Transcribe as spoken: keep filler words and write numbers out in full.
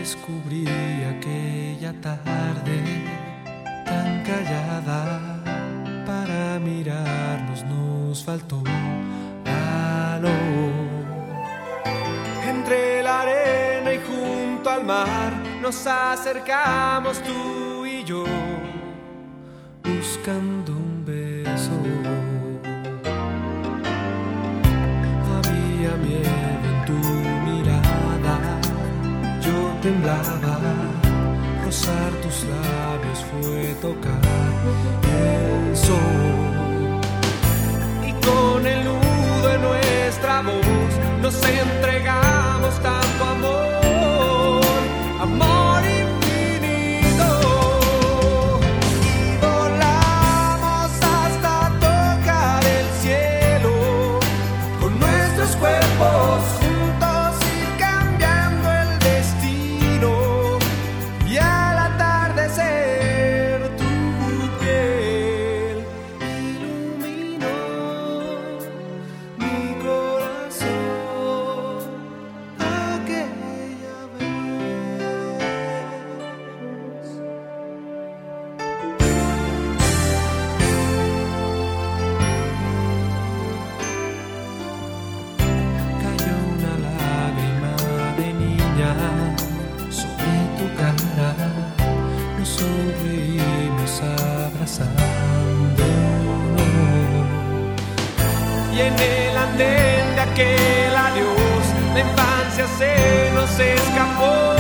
descubrí aquella tarde tan callada. Para mirarnos nos faltó valor. Entre la arena y junto al mar nos acercamos tú y yo, buscando un beso. Había miedo en tu mirada, yo temblaba. Rozar tus labios fue tocar el sol. Y con el nudo en nuestra voz nos entregamos tanto amor, amor infinito. Y volamos hasta tocar el cielo, con nuestros cuerpos juntos ir cambiando el destino. Y al atardecer tu piel iluminó mi corazón aquella vez. Cayó una lágrima de niña sobre tu cara, nos sonreímos abrazándonos. Y en el andén de aquel adiós, la infancia se nos escapó.